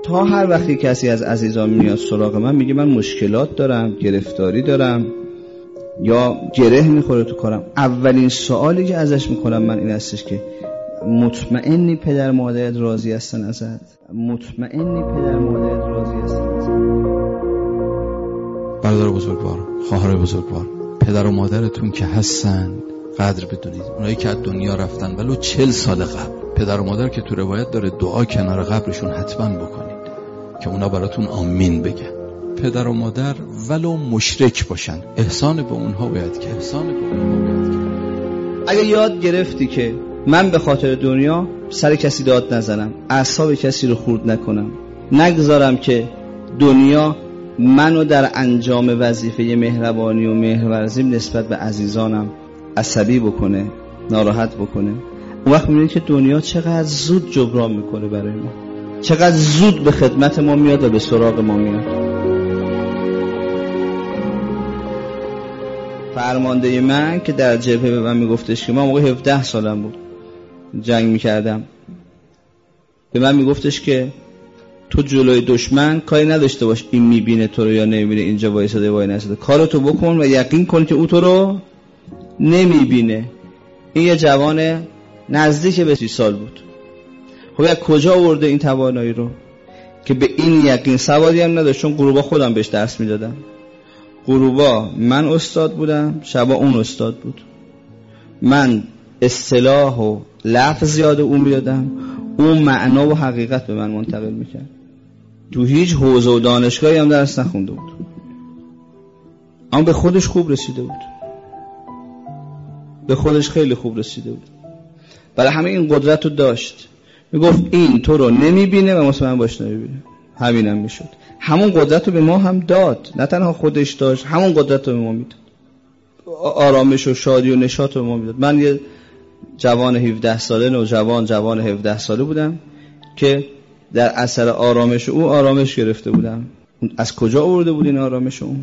تا هر وقتی کسی از عزیزان میاد سراغ من میگه من مشکلات دارم، گرفتاری دارم یا گره میخوره تو کارم، اولین سوالی که ازش میکنم من این هستش که مطمئنی پدر مادرت راضی هستن ازت؟ مطمئنی پدر مادرت راضی هستن ازت؟ برادر بزرگوار، خواهر بزرگوار، پدر و مادرتون که هستن قدر بدونید. اونایی که از دنیا رفتن ولو 40 سال قبل، پدر و مادر که تو روایت داره دعا کنار قبرشون حتما بکنید که اونا براتون آمین بگن. پدر و مادر ولو مشرک باشن احسان به اونها باید کرد. اگه یاد گرفتی که من به خاطر دنیا سر کسی داد نزنم، اعصاب کسی رو خورد نکنم، نگذارم که دنیا منو در انجام وظیفه مهربانی و مهرورزیم نسبت به عزیزانم عصبی بکنه، ناراحت بکنه، اون وقت می‌بینید که دنیا چقدر زود جبران میکنه برای ما، چقدر زود به خدمت ما میاد و به سراغ ما میاد. فرمانده من که در جبهه به من میگفتش که من موقع 17 سالم بود جنگ میکردم، به من میگفتش که تو جلوی دشمن کاری نداشته باش این میبینه تو رو یا نمیبینه، اینجا وایساده وای نساده، کارتو بکن و یقین کن که او تو رو نمیبینه. این یه جوان نزدیک به 30 سال بود. خب از کجا آورده این توانایی رو که به این یقین؟ سوادی هم نداشت، چون غروبا خودم بهش درس میدادم. غروبا من استاد بودم، شبا اون استاد بود. من اصطلاح و لفظ یاد اون میدادم، اون معنا و حقیقت به من منتقل میکرد. تو هیچ حوزه و دانشگاهی هم درس نخونده بود، اما به خودش خوب رسیده بود، به خودش خیلی خوب رسیده بود. برای همه این قدرت رو داشت. میگفت این تو رو نمیبینه و مطمئن باش نمیبینه. همینم میشد. همون قدرت رو به ما هم داد، نه تنها خودش داشت، همون قدرت رو به ما میداد. آرامش و شادی و نشاط رو به ما میداد. من یه جوان 17 ساله، جوان 17 ساله بودم که در اثر آرامش او آرامش گرفته بودم. از کجا آورده بود این آرامش اون؟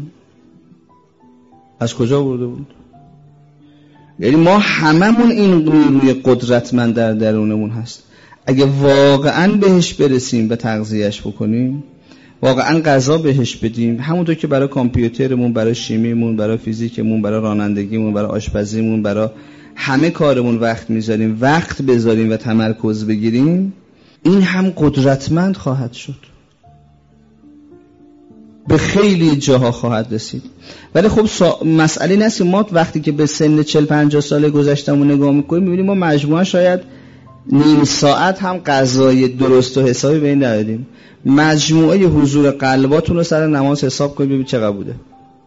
از کجا آورده بود؟ یعنی ما هممون این روی قدرتمند در درونمون هست. اگه واقعا بهش برسیم و تغذیهش بکنیم، واقعا غذا بهش بدیم، همونطور که برای کامپیوترمون، برای شیمیمون، برای فیزیکمون، برای رانندگیمون، برای آشپزیمون، برای همه کارمون وقت میذاریم، وقت بذاریم و تمرکز بگیریم، این هم قدرتمند خواهد شد، به خیلی جاها خواهد رسید. ولی خب مسئله نیست ما وقتی که به سن 40-50 سال گذشتمون نگاه میکنیم میبینیم ما مجموعا شاید نیم ساعت هم غذای درست و حسابی به این ندادیم. مجموعه حضور قلباتون رو سر نماز حساب کنید ببینید چقدر بوده.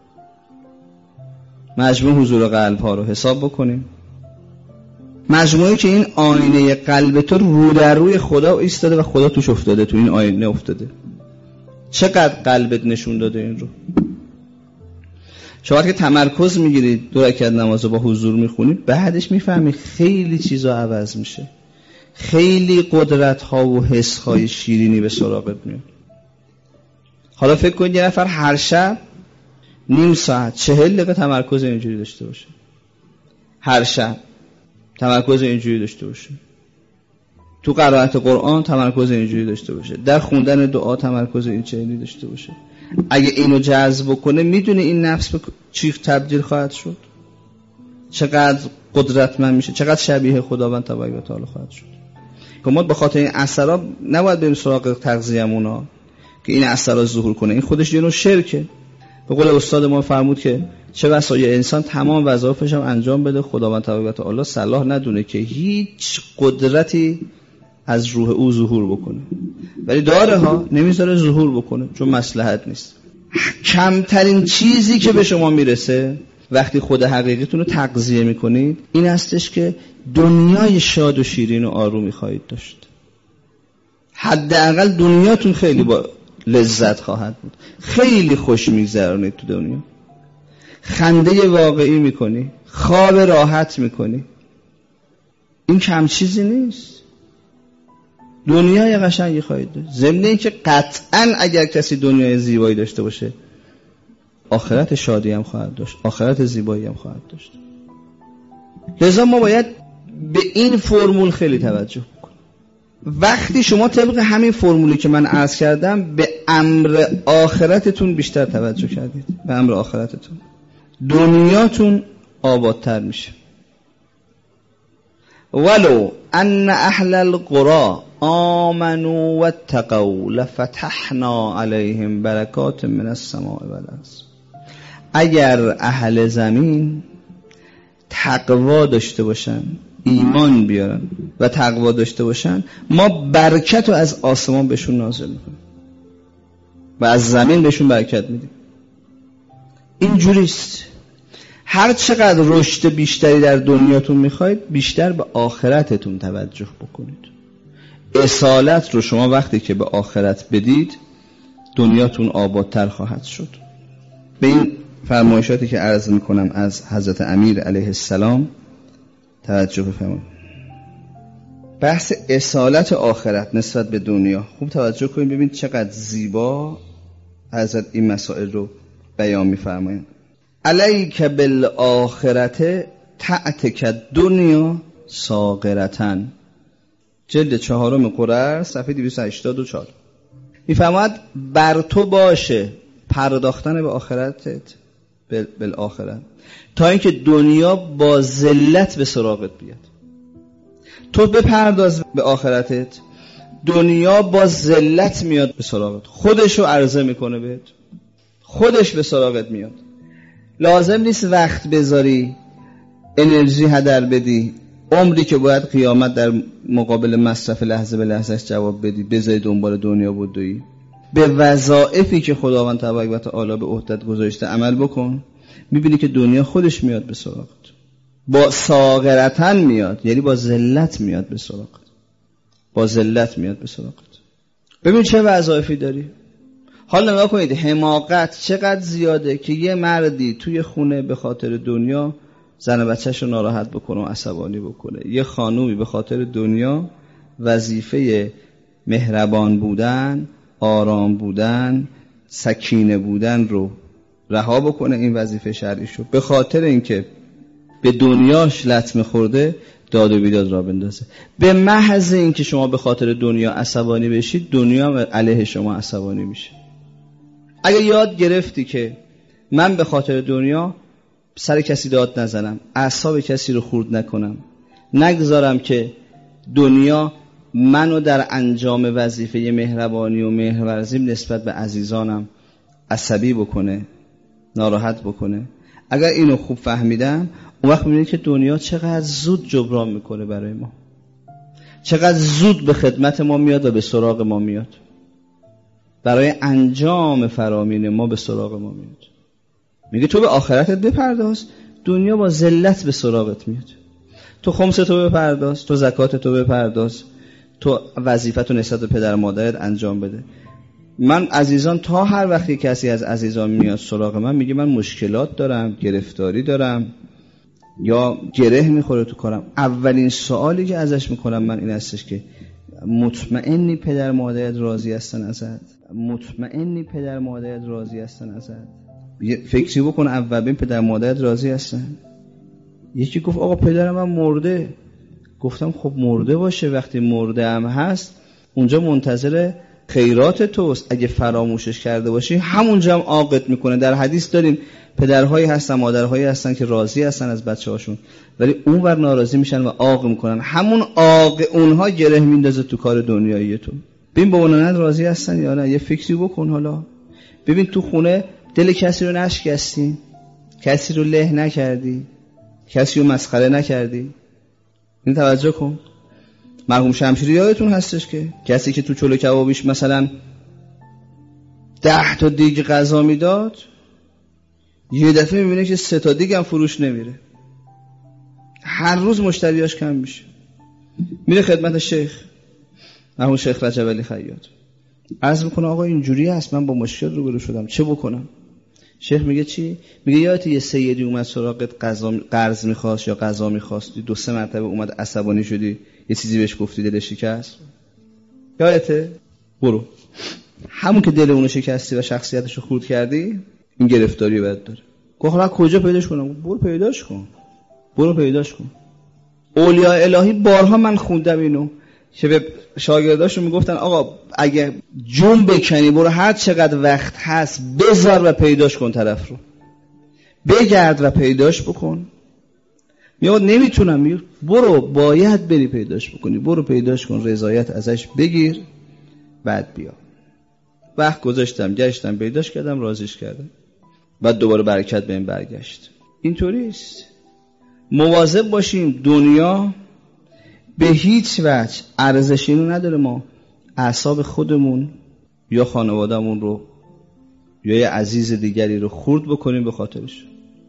مجموعه حضور قلب ها رو حساب بکنیم. مجموعه که این آینه قلب تو رو در روی خدا ایستاده و خدا توش افتاده، تو این آینه افتاده. چقدر قلبت نشون داده این رو؟ شما که تمرکز میگیرید 2 رکعت نماز رو با حضور میخونید، بعدش میفهمید خیلی چیزا عوض میشه، خیلی قدرت ها و حس های شیرینی به سراغت میاد. حالا فکر کنید یه نفر هر شب نیم ساعت 40 دقیقه تمرکز اینجوری داشته باشه، هر شب تمرکز اینجوری داشته باشه، تو قرائت قرآن تمرکز اینجوری داشته باشه، در خوندن دعا تمرکز اینجوری داشته باشه. اگه اینو جذب کنه میدونه این نفس به چی تبدیل خواهد شد، چقدر قدرتمند میشه، چقدر شبیه خداوند تبارک و تعالی خواهد شد. که ما به خاطر این اثرات نباید بریم سراغ تغذیه‌مونا که این اثرات ظهور کنه. این خودش یه نوع شرکه. به قول استاد ما فرمود که چه بسا یه انسان تمام وظایفش هم انجام بده، خداوند تبارک و تعالی صلاح ندونه که هیچ قدرتی از روح او ظهور بکنه، ولی داره ها نمیذاره ظهور بکنه چون مصلحت نیست. کمترین چیزی که به شما میرسه وقتی خود حقیقیتون رو تغذیه میکنید این هستش که دنیای شاد و شیرین و آرومی خواهید داشت. حداقل دنیاتون خیلی با لذت خواهد بود، خیلی خوش میگذرونید تو دنیا، خنده واقعی میکنی، خواب راحت میکنی. این کم چیزی نیست. دنیای قشنگی خواهید داشت. ضمن اینکه قطعاً اگر کسی دنیای زیبایی داشته باشه آخرت شادی هم خواهد داشت، آخرت زیبایی هم خواهد داشت. لذا ما باید به این فرمول خیلی توجه کنیم وقتی شما طبق همین فرمولی که من عرض کردم به امر آخرتتون بیشتر توجه کردید، به امر آخرتتون، دنیاتون آبادتر میشه. ولو ان اهل القرى آمنوا واتقوا لفتحنا علیهم برکات من السماء والارض. اگر اهل زمین تقوا داشته باشن، ایمان بیارن و تقوا داشته باشن، ما برکت رو از آسمان بهشون نازل میکنیم و از زمین بهشون برکت میدیم. اینجوریست. هر چقدر رشد بیشتری در دنیاتون میخواید، بیشتر به آخرتتون توجه بکنید. اصالت رو شما وقتی که به آخرت بدید، دنیاتون آبادتر خواهد شد. به این فرمایشاتی که عرض میکنم از حضرت امیر علیه السلام توجه بفرمایید. بحث اصالت آخرت نسبت به دنیا خوب توجه کنید، ببین چقدر زیبا حضرت این مسائل رو بیان میفرمایند. علیک بالآخرت تأتک دنیا صاغرتن، جلد 4 قرآن صفحه 284 میفرماید بر تو باشه پرداختن به آخرتت بالآخرت تا اینکه دنیا با ذلت به سراغت بیاد. تو بپرداز به آخرتت، دنیا با ذلت میاد به سراغت، خودشو عرضه میکنه بهت، خودش به سراغت میاد. لازم نیست وقت بذاری، انرژی هدر بدی، عمری که باید قیامت در مقابل مصرف لحظه به لحظهش جواب بدی، بذاری دنبال دنیا بدویی. به وظایفی که خداوند تبارک و تعالی به عهدت گذاشته عمل بکن، میبینی که دنیا خودش میاد به سراغت، با صاغرتن میاد، یعنی با ذلت میاد به سراغت، با ذلت میاد به سراغت. ببین چه وظایفی داری. حالا نگاه کنید حماقت چقدر زیاده که یه مردی توی خونه به خاطر دنیا زن و بچه‌شو ناراحت بکنه و عصبانی بکنه، یه خانومی به خاطر دنیا وظیفه مهربان بودن، آرام بودن، سکینه بودن رو رها بکنه، این وظیفه شرعیشو، به خاطر اینکه به دنیاش لطمه خورده داد و بیداد را بندازه. به محض اینکه شما به خاطر دنیا عصبانی بشید، دنیا علیه شما عصبانی میشه. اگه یاد گرفتی که من به خاطر دنیا سر کسی داد نزنم، اعصاب کسی رو خورد نکنم، نگذارم که دنیا منو در انجام وظیفه مهربانی و مهرورزیم نسبت به عزیزانم عصبی بکنه، ناراحت بکنه. اگر اینو خوب فهمیدم، اون وقت میبینید که دنیا چقدر زود جبران میکنه برای ما، چقدر زود به خدمت ما میاد و به سراغ ما میاد، برای انجام فرامین ما به سراغ ما میاد. میگه تو به آخرتت بپرداز، دنیا با ذلت به سراغت میاد. تو خمستو بپرداز، تو زکاتتو بپرداز، تو وظیفتو نسبت به پدر و مادرت انجام بده. من عزیزان، تا هر وقتی کسی از عزیزان میاد سراغ من میگه من مشکلات دارم، گرفتاری دارم یا گره میخوره تو کارم، اولین سوالی که ازش میکنم من این هستش که مطمئنی پدر مادرت راضی هستن ازت؟ مطمئنی پدر مادرت راضی هستن ازت؟ فکری بکن اول ببین پدر مادرت راضی هستن. یکی گفت آقا پدرم هم مرده. گفتم خب مرده باشه، وقتی مرده هم هست اونجا منتظر خیرات توست، اگه فراموشش کرده باشی همونجا هم عاقت میکنه. در حدیث داریم پدرهایی هستن، مادرهایی هستن که راضی هستن از بچه‌هاشون ولی اونور ناراضی میشن و عاق میکنن. همون عاق اونها گره میندازه تو کار دنیاییتون. ببین با اونها راضی هستن یا نه، یه فکری بکن. حالا ببین تو خونه دل کسی رو نشکستی، کسی رو له نکردی، کسی رو مسخره نکردی. این توجه کن. مرحوم شمشیری یادتون هستش که کسی که تو چلو کبابیش مثلا 10 تا دیگ غذا میداد، یه دفعه میبینه که 3 تا دیگ هم فروش نمیره، هر روز مشتریاش کم میشه. میره خدمت شیخ، مرحوم شیخ رجب علی خیاط، عرض میکنه آقا اینجوری هست، من با مشکل روبرو شدم، چه بکنم؟ شیخ میگه چی؟ میگه یادت یه سیدی اومد سراغت قرض میخواست یا قضا میخواستی، 2-3 مرتبه اومد عصبانی شدی، یه چیزی بهش گفتی دلش شکست؟ یادته؟ برو همون که دل اونو شکستی و شخصیتشو خورد کردی، این گرفتاری باید داره. گفت کجا پیداش کنم؟ برو پیداش کن، برو پیداش کن. اولیاء الهی بارها من خوندم اینو، که به شاگرداشون میگفتن آقا اگه جون بکنی برو هر چقدر وقت هست بذار و پیداش کن طرف رو، بگرد و پیداش بکن. میگه نمیتونم. میگه برو، باید بری پیداش بکنی، برو پیداش کن، رضایت ازش بگیر، بعد بیا. وقت گذاشتم، گشتم، پیداش کردم، راضیش کردم، بعد دوباره برکت به این برگشت. اینطوری است. مواظب باشیم دنیا به هیچ وجه ارزشی رو نداره ما اعصاب خودمون یا خانوادهمون رو یا یه عزیز دیگری رو خورد بکنیم به خاطرش.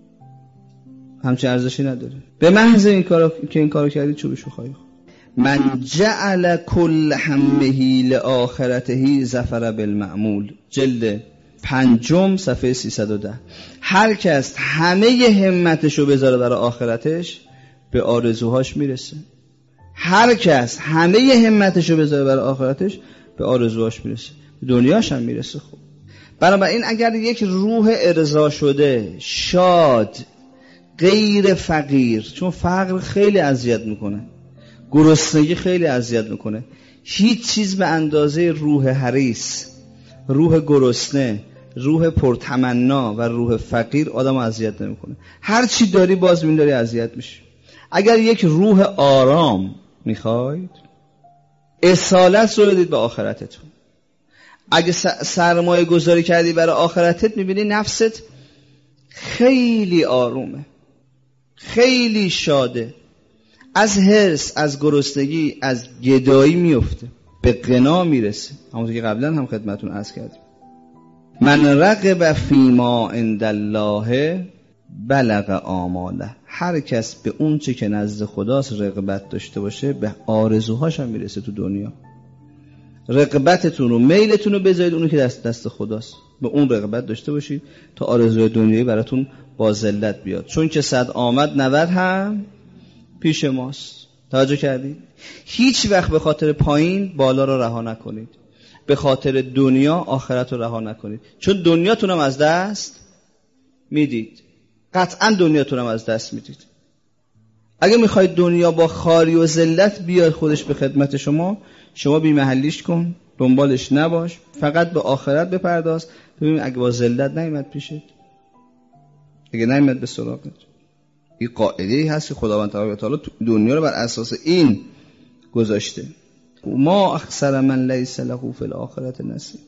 همچین ارزشی نداره. به محض این کارو کردی چوبشو خواهی خورد. من جعل کل همه لآخرته ظفر بالمعمول، جلد 5 صفحه 310. هر کس همه همتشو بذاره برای آخرتش به آرزوهاش میرسه. هر کس همه همتشو بذاره برای آخرتش به آرزوهاش میرسه، به دنیاش هم میرسه. خب بنابراین اگر یک روح ارضا شده، شاد، غیر فقیر، چون فقر خیلی اذیت میکنه، گرسنگی خیلی اذیت میکنه، هیچ چیز به اندازه روح حریص، روح گرسنه، روح پرتمنا و روح فقیر آدم اذیت نمیکنه. هر چی داری باز می‌داری اذیت میشی. اگر یک روح آرام میخواید، اصالت رو بدید به آخرتتون. اگه سرمایه گذاری کردی برای آخرتت، میبینی نفست خیلی آرومه، خیلی شاده، از حرص، از گرسنگی، از گدایی میفته، به غنا میرسه. همونطور که قبلا هم خدمتون عرض کردم، من رغب فیما عند الله بلغ آماله. هر کس به اون چه که نزد خداست رغبت داشته باشه به آرزوهاش هم میرسه تو دنیا. رغبتتون رو، میلتون رو بذارید اونی که دست خداست، به اون رغبت داشته باشید تا آرزوی دنیایی براتون با ذلت بیاد. چون که 100 آمد 90 هم پیش ماست. توجه کردید؟ هیچ وقت به خاطر پایین بالا رو رها نکنید، به خاطر دنیا آخرت رو رها نکنید. چون دنیاتون هم از دست میدید، قطعا دنیاتون هم از دست میدید. اگه میخواید دنیا با خاری و ذلت بیاد خودش به خدمت شما بی محلیش کن، دنبالش نباش، فقط به آخرت بپرداز. ببین اگه با ذلت نیامد پیشت، اگه نیامد به سراغت. این قاعده‌ای هست که خداوند تبارک و تعالی دنیا رو بر اساس این گذاشته. ما اخسر من لیس له فی الاخرة نصیب.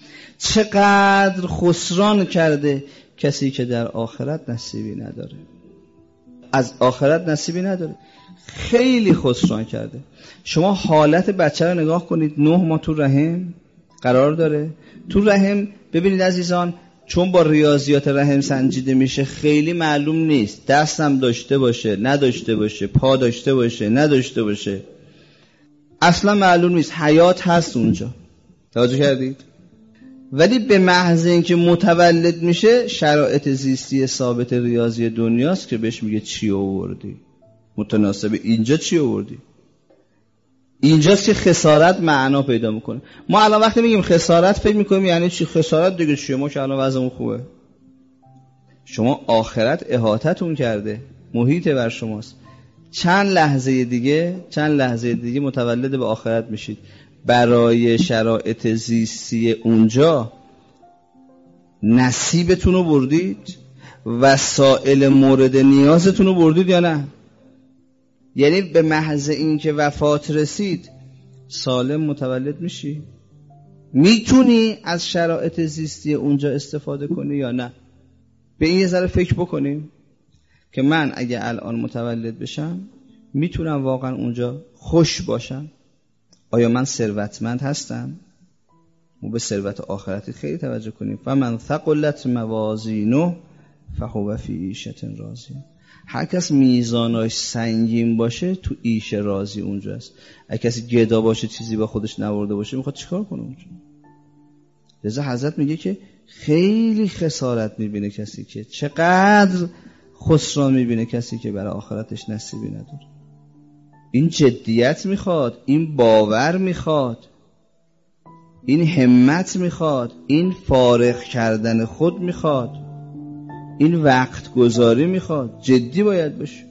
چقدر خسران کرده کسی که در آخرت نصیبی نداره، از آخرت نصیبی نداره، خیلی خسران کرده. شما حالت بچه رو نگاه کنید، 9 ماه تو رحم قرار داره. تو رحم ببینید عزیزان، چون با ریاضیات رحم سنجیده میشه خیلی معلوم نیست دستم داشته باشه نداشته باشه، پا داشته باشه نداشته باشه، اصلا معلوم نیست، حیات هست اونجا. توجه کردید؟ ولی به محض اینکه متولد میشه شرایط زیستی ثابت ریاضی دنیاست که بهش میگه چی آوردی، متناسب اینجا چی آوردی. اینجاست که خسارت معنا پیدا میکنه. ما الان وقتی میگیم خسارت فکر میکنیم یعنی چی؟ خسارت دیگه چیه؟ ما که الان وضعمون خوبه. شما آخرت احاطتون کرده، محیط بر شماست. چند لحظه دیگه متولد به آخرت میشید. برای شرایط زیستی اونجا نصیبتون رو بردید، وسائل مورد نیازتون رو بردید یا نه؟ یعنی به محض اینکه وفات رسید سالم متولد میشی؟ میتونی از شرایط زیستی اونجا استفاده کنی یا نه؟ به این یه ذره فکر بکنیم که من اگه الان متولد بشم میتونم واقعا اونجا خوش باشم؟ آیا من ثروتمند هستم؟ ما به ثروت آخرتی خیلی توجه کنیم. فمن ثقلت موازینه فهو فی عیشة راضیه. هر کس میزاناش سنگین باشه تو عیشه راضی اونجاست. اگه کسی گدا باشه چیزی با خودش نورده باشه میخواد چیکار کنه اونجا؟ لذا حضرت میگه که خیلی خسارت میبینه کسی که، چقدر خسران میبینه کسی که برای آخرتش نصیبی نداره. این جدیت میخواد، این باور میخواد، این همت میخواد، این فارغ کردن خود میخواد، این وقت گذاری میخواد. جدی باید بشه.